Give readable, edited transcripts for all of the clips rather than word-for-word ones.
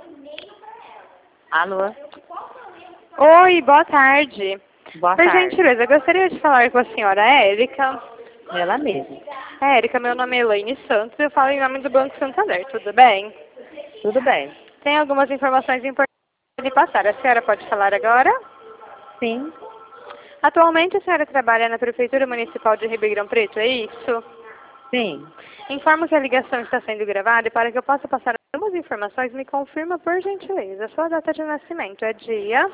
Alô? Oi, boa tarde. Boa Por tarde. gentileza, eu gostaria de falar com a senhora Érica. Ela mesma. Érica, meu nome é Elaine Santos, eu falo em nome do Banco Santander, tudo bem? Tudo bem? Tem algumas informações importantes de passar. A senhora pode falar agora? Sim. Atualmente a senhora trabalha na Prefeitura Municipal de Ribeirão Preto, é isso? Sim. Informo que a ligação está sendo gravada e para que eu possa passar algumas informações, me confirma por gentileza. A sua data de nascimento é dia...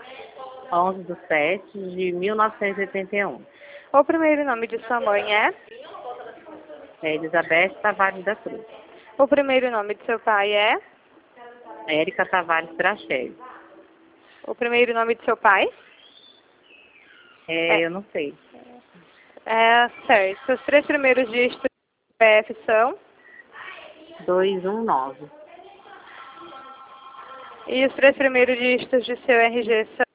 11/7/1981. O primeiro nome de sua mãe é? É Elizabeth Tavares da Cruz. O primeiro nome de seu pai é? Érica Tavares Trachel. O primeiro nome de seu pai? Eu não sei. Certo. Os três primeiros dígitos do CPF são? 219. E os três primeiros dígitos de seu RG são?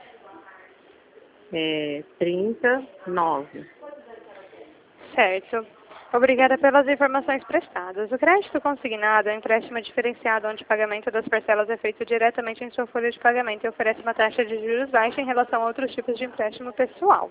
39. Certo. Obrigada pelas informações prestadas. O crédito consignado é um empréstimo diferenciado onde o pagamento das parcelas é feito diretamente em sua folha de pagamento e oferece uma taxa de juros baixa em relação a outros tipos de empréstimo pessoal.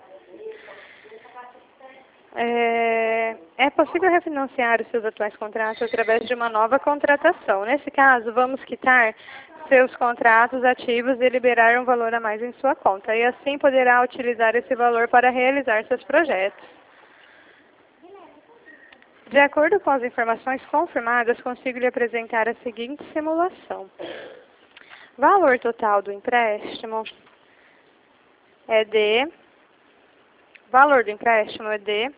É possível refinanciar os seus atuais contratos através de uma nova contratação. Nesse caso, vamos quitar seus contratos ativos e liberar um valor a mais em sua conta. E assim poderá utilizar esse valor para realizar seus projetos. De acordo com as informações confirmadas, consigo lhe apresentar a seguinte simulação. Valor total do empréstimo é de... Valor do empréstimo é de...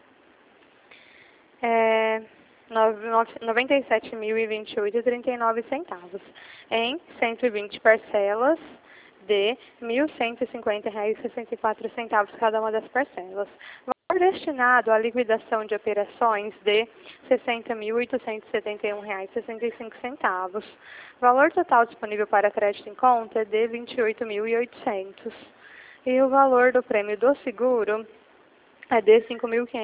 R$ 97.028,39 em 120 parcelas de R$ 1.150,64 cada uma das parcelas. Valor destinado à liquidação de operações de R$ 60.871,65. Valor total disponível para crédito em conta é de R$ 28.800. E o valor do prêmio do seguro é de R$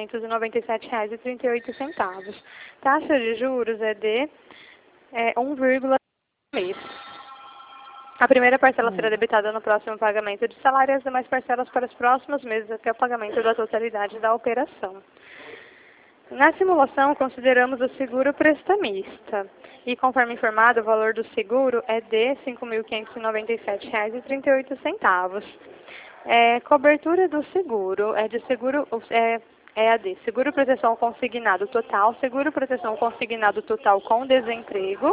5.597,38. Taxa de juros é de 1,1 mês. A primeira parcela será debitada no próximo pagamento de salário e as demais parcelas para os próximos meses até o pagamento da totalidade da operação. Na simulação, consideramos o seguro prestamista. E, conforme informado, o valor do seguro é de R$ 5.597,38. Cobertura do seguro é a de seguro proteção consignado total, seguro proteção consignado total com desemprego.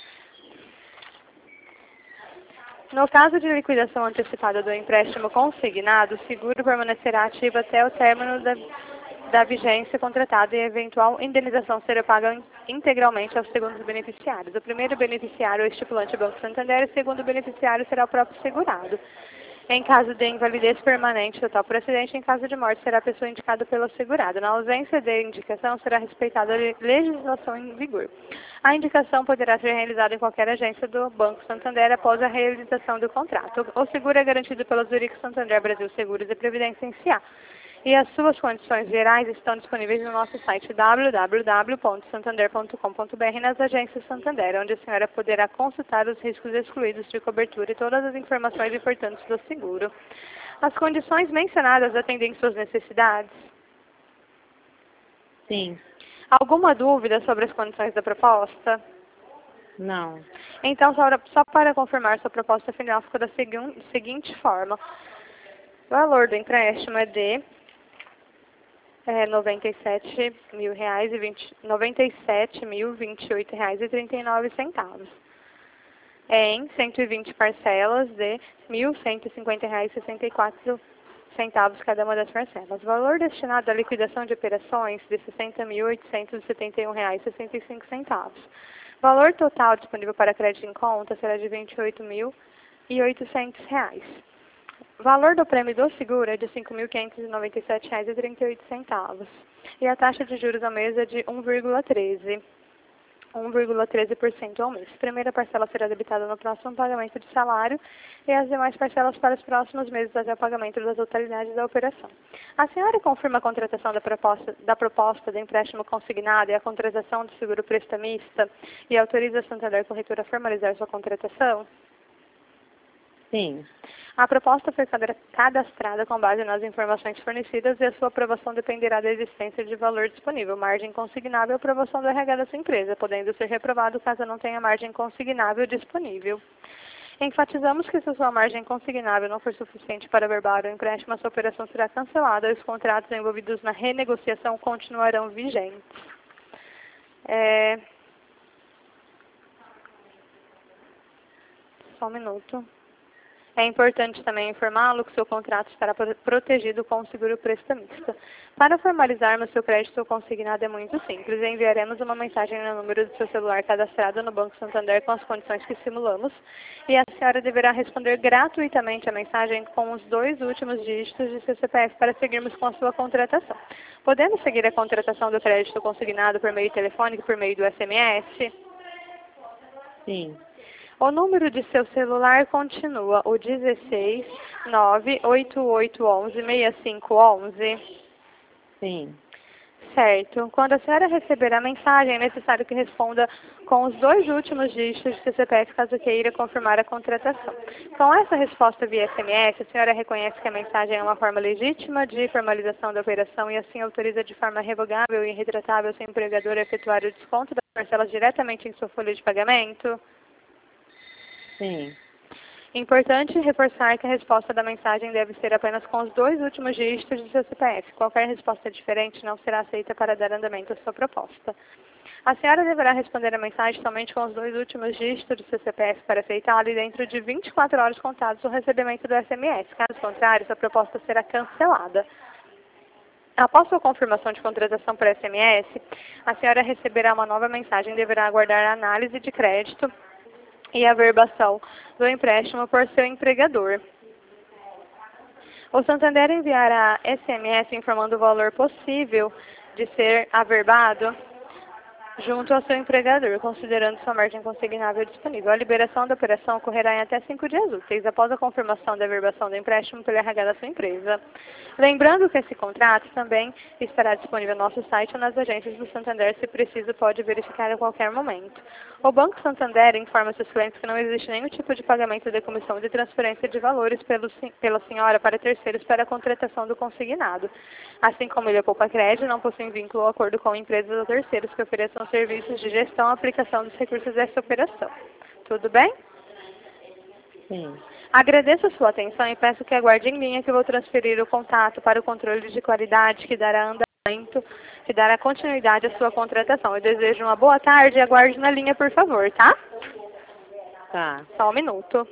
No caso de liquidação antecipada do empréstimo consignado, o seguro permanecerá ativo até o término da vigência contratada e a eventual indenização será paga integralmente aos segundos beneficiários. O primeiro beneficiário é o estipulante Banco Santander e o segundo beneficiário será o próprio segurado. Em caso de invalidez permanente total por acidente, em caso de morte, será a pessoa indicada pelo segurado. Na ausência de indicação, será respeitada a legislação em vigor. A indicação poderá ser realizada em qualquer agência do Banco Santander após a realização do contrato. O seguro é garantido pela Zurich Santander Brasil Seguros e Previdência S.A. E as suas condições gerais estão disponíveis no nosso site www.santander.com.br nas agências Santander, onde a senhora poderá consultar os riscos excluídos de cobertura e todas as informações importantes do seguro. As condições mencionadas atendem suas necessidades? Sim. Alguma dúvida sobre as condições da proposta? Não. Então, só para confirmar, sua proposta final ficou da seguinte forma. O valor do empréstimo é de R$ 97.028,39 em 120 parcelas de R$ 1.150,64 cada uma das parcelas. O valor destinado à liquidação de operações de R$ 60.871,65. Valor total disponível para crédito em conta será de R$ 28.800. Valor do prêmio do seguro é de R$ 5.597,38. E a taxa de juros ao mês é de 1,13. 1,13% ao mês. A primeira parcela será debitada no próximo pagamento de salário e as demais parcelas para os próximos meses até o pagamento da totalidade da operação. A senhora confirma a contratação da proposta de empréstimo consignado e a contratação do seguro prestamista e autoriza a Santander Corretora a formalizar sua contratação? Sim. A proposta foi cadastrada com base nas informações fornecidas e a sua aprovação dependerá da existência de valor disponível, margem consignável e aprovação do RH da sua empresa, podendo ser reprovado caso não tenha margem consignável disponível. Enfatizamos que se a sua margem consignável não for suficiente para averbar o empréstimo, a sua operação será cancelada e os contratos envolvidos na renegociação continuarão vigentes. Só um minuto. É importante também informá-lo que seu contrato estará protegido com o seguro prestamista. Para formalizarmos seu crédito consignado é muito simples. Enviaremos uma mensagem no número do seu celular cadastrado no Banco Santander com as condições que simulamos e a senhora deverá responder gratuitamente a mensagem com os 2 últimos dígitos de seu CPF para seguirmos com a sua contratação. Podemos seguir a contratação do crédito consignado por meio telefônico, por meio do SMS? Sim. O número de seu celular continua o 16 98811 6511. Sim. Certo. Quando a senhora receber a mensagem, é necessário que responda com os 2 últimos dígitos de seu CPF, caso queira confirmar a contratação. Com essa resposta via SMS, a senhora reconhece que a mensagem é uma forma legítima de formalização da operação e assim autoriza de forma revogável e irretratável seu empregador a efetuar o desconto das parcelas diretamente em sua folha de pagamento? Sim. Importante reforçar que a resposta da mensagem deve ser apenas com os 2 últimos dígitos de seu CPF. Qualquer resposta diferente não será aceita para dar andamento à sua proposta. A senhora deverá responder a mensagem somente com os 2 últimos dígitos do seu CPF para aceitá-la e dentro de 24 horas contados o recebimento do SMS. Caso contrário, sua proposta será cancelada. Após sua confirmação de contratação por SMS, a senhora receberá uma nova mensagem e deverá aguardar a análise de crédito e a averbação do empréstimo por seu empregador. O Santander enviará SMS informando o valor possível de ser averbado junto ao seu empregador, considerando sua margem consignável disponível. A liberação da operação ocorrerá em até 5 dias úteis, após a confirmação da averbação do empréstimo pelo RH da sua empresa. Lembrando que esse contrato também estará disponível no nosso site ou nas agências do Santander, se preciso, pode verificar a qualquer momento. O Banco Santander informa seus clientes que não existe nenhum tipo de pagamento de comissão de transferência de valores pela senhora para terceiros para a contratação do consignado. Assim como ele poupa crédito, não possui vínculo ou acordo com empresas ou terceiros que ofereçam serviços de gestão e aplicação dos recursos dessa operação. Tudo bem? Sim. Agradeço a sua atenção e peço que aguarde em linha que eu vou transferir o contato para o controle de qualidade que dará andamento, que dará continuidade à sua contratação. Eu desejo uma boa tarde e aguarde na linha, por favor, tá? Tá. Só um minuto.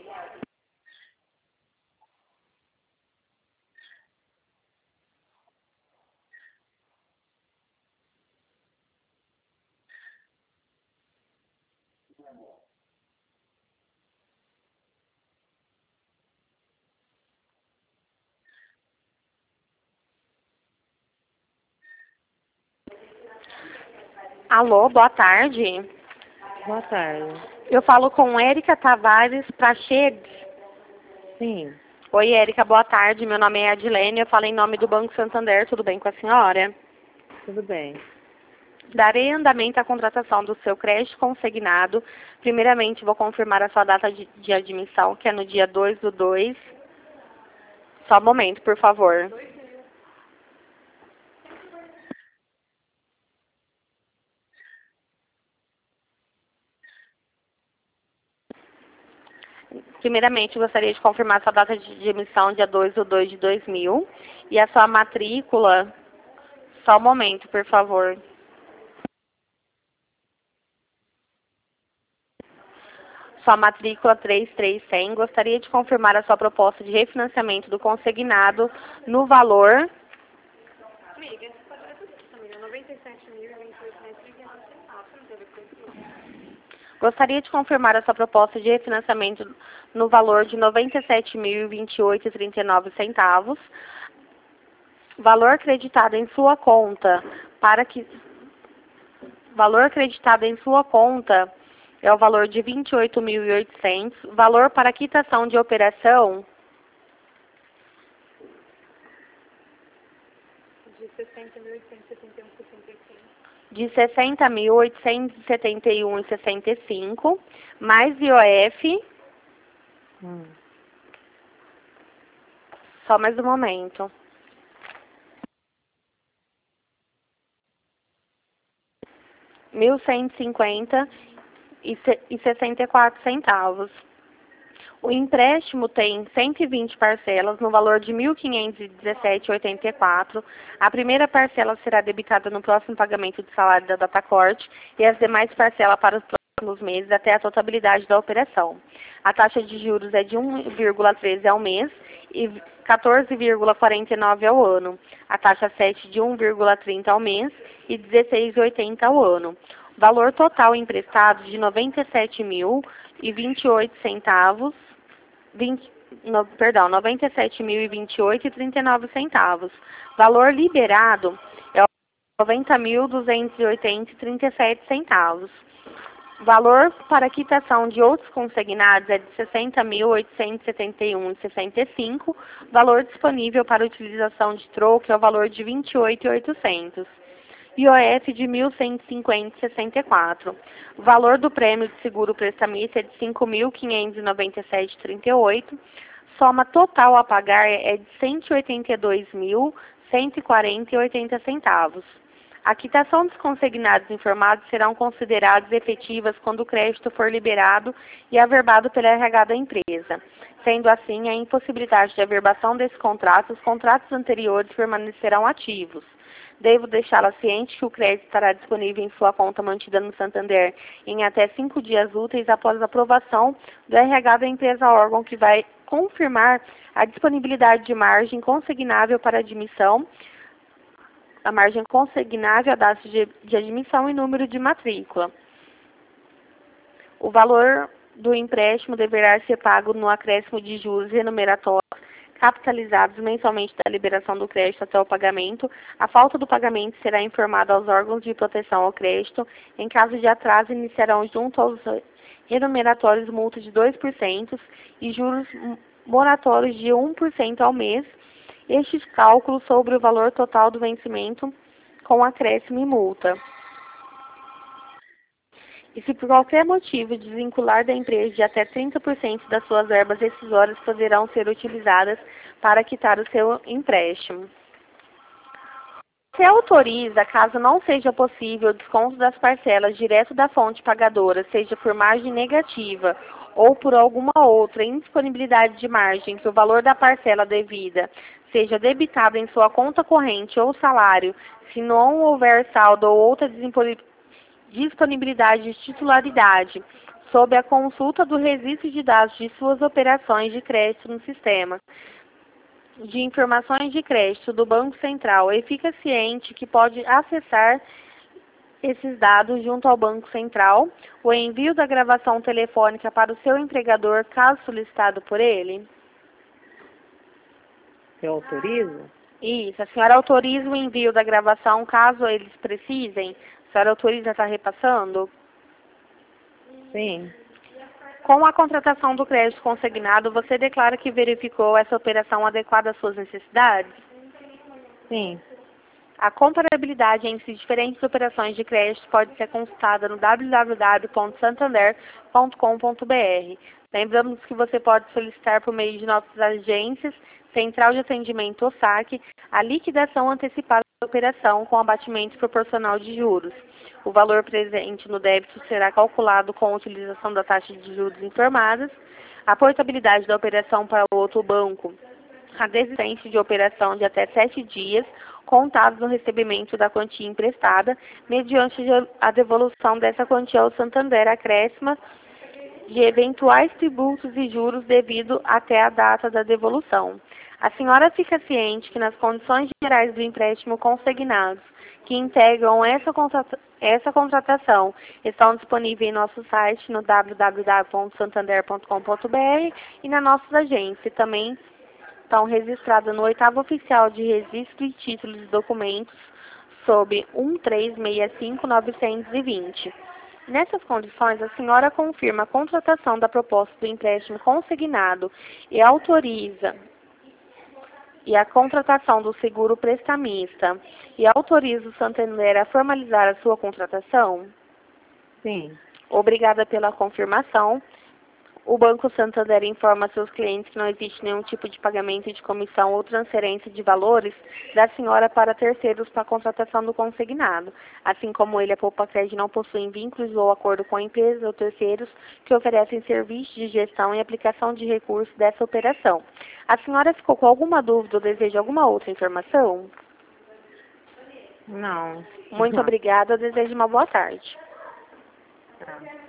Alô, boa tarde. Boa tarde. Eu falo com Érica Tavares Prachedes. Sim. Oi, Érica, boa tarde. Meu nome é Adilene, eu falo em nome do Banco Santander. Tudo bem com a senhora? Tudo bem. Darei andamento à contratação do seu crédito consignado. Primeiramente, vou confirmar a sua data de admissão, que é no dia 2/2. Só um momento, por favor. Primeiramente, gostaria de confirmar a sua data de emissão, dia 2/2 de 2000. E a sua matrícula. Só um momento, por favor. Sua matrícula 33100. Gostaria de confirmar a sua proposta de refinanciamento do consignado no valor... Gostaria de confirmar a sua proposta de refinanciamento no valor de R$ 97.028,39. Valor acreditado em sua conta para que... valor creditado em sua conta é o valor de 28.800. Valor para quitação de operação de 60.871,65, mais IOF. Só mais um momento. R$ 1.150,64. O empréstimo tem 120 parcelas no valor de R$ 1.517,84. A primeira parcela será debitada no próximo pagamento de salário da datacorte e as demais parcelas para os próximos meses até a totalidade da operação. A taxa de juros é de 1,13 ao mês e 14,49 ao ano. A taxa 7 de 1,30 ao mês e 16,80 ao ano. Valor total emprestado de R$ 97.028,39. Valor liberado é R$ 90.280,37. Valor para quitação de outros consignados é de R$ 60.871,65. Valor disponível para utilização de troco é o valor de R$ 28.800. IOF de R$ 1.150,64. O valor do prêmio de seguro prestamista é de R$ 5.597,38. Soma total a pagar é de R$ 182.140,80. A quitação dos consignados informados serão considerados efetivas quando o crédito for liberado e averbado pela RH da empresa. Sendo assim, a impossibilidade de averbação desse contrato, os contratos anteriores permanecerão ativos. Devo deixá-la ciente que o crédito estará disponível em sua conta mantida no Santander em até 5 dias úteis após a aprovação do RH da empresa órgão, que vai confirmar a disponibilidade de margem consignável para admissão, a margem consignável, a data de admissão e número de matrícula. O valor do empréstimo deverá ser pago no acréscimo de juros remuneratórios capitalizados mensalmente da liberação do crédito até o pagamento. A falta do pagamento será informada aos órgãos de proteção ao crédito. Em caso de atraso, iniciarão junto aos remuneratórios multa de 2% e juros moratórios de 1% ao mês. Estes cálculos sobre o valor total do vencimento com acréscimo e multa. E se por qualquer motivo desvincular da empresa de até 30% das suas verbas rescisórias poderão ser utilizadas para quitar o seu empréstimo. Se autoriza, caso não seja possível o desconto das parcelas direto da fonte pagadora, seja por margem negativa ou por alguma outra indisponibilidade de margem, que o valor da parcela devida seja debitado em sua conta corrente ou salário, se não houver saldo ou outra disponibilidade de titularidade, sob a consulta do registro de dados de suas operações de crédito no sistema de informações de crédito do Banco Central, e fica ciente que pode acessar esses dados junto ao Banco Central, o envio da gravação telefônica para o seu empregador, caso solicitado por ele. Eu autorizo? Isso, a senhora autoriza o envio da gravação caso eles precisem? A senhora autoriza estar repassando? Sim. Com a contratação do crédito consignado, você declara que verificou essa operação adequada às suas necessidades? Sim. A comparabilidade entre diferentes operações de crédito pode ser consultada no www.santander.com.br. Lembramos que você pode solicitar por meio de nossas agências, Central de Atendimento ou SAC, a liquidação antecipada da operação com abatimento proporcional de juros. O valor presente no débito será calculado com a utilização da taxa de juros informadas, a portabilidade da operação para outro banco, a desistência de operação de até 7 dias, contados no recebimento da quantia emprestada, mediante a devolução dessa quantia ao Santander, acréscima de eventuais tributos e juros devido até a data da devolução. A senhora fica ciente que nas condições gerais do empréstimo consignados que integram essa contratação estão disponíveis em nosso site no www.santander.com.br e nas nossas agências. Também estão registradas no 8º Oficial de Registro e Títulos de Documentos sob 1365.920. Nessas condições, a senhora confirma a contratação da proposta do empréstimo consignado e autoriza a contratação do seguro prestamista e autoriza o Santander a formalizar a sua contratação? Sim. Obrigada pela confirmação. O Banco Santander informa a seus clientes que não existe nenhum tipo de pagamento de comissão ou transferência de valores da senhora para terceiros para a contratação do consignado. Assim como ele, a Poupa-Cred não possuem vínculos ou acordo com empresas ou terceiros que oferecem serviços de gestão e aplicação de recursos dessa operação. A senhora ficou com alguma dúvida ou deseja alguma outra informação? Não. Muito obrigada. Eu desejo uma boa tarde. Tá.